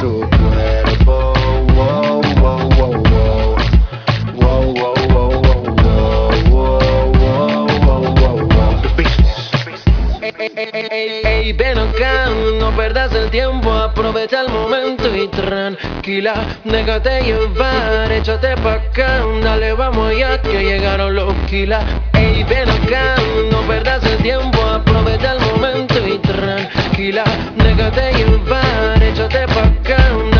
tu cuerpo. Wow, wow, wow, wow. Wow, wow, wow, wow, wow, wow, wow, wow, wow. The business. Ey, ven acá, no perdas el tiempo, aprovecha el momento y tranquila, déjate llevar, échate pa' acá, dale vamos ya que llegaron los kilas. Ey, ven